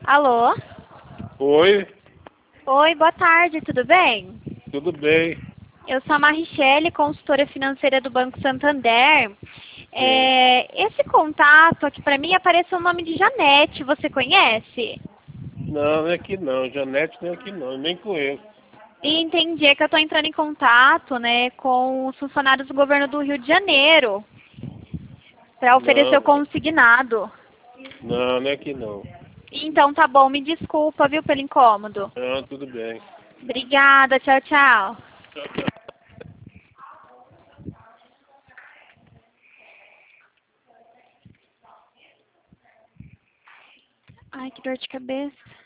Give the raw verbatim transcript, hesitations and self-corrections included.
Alô? Oi, Oi, boa tarde, tudo bem? tudo bem? Eu sou a Marichele, consultora financeira do Banco Santander. Sim. É, esse contato aqui para mim apareceu o nome de Janete, você conhece? Não, não é aqui não. Janete não é aqui não, eu nem conheço. E entendi é que eu estou entrando em contato, né, com os funcionários do governo do Rio de Janeiro para oferecer o Não, consignado. não, não é aqui não. Então tá bom, me desculpa, viu, pelo incômodo. Não, tudo bem. Obrigada, tchau, tchau. Tchau, tchau. Ai, que dor de cabeça.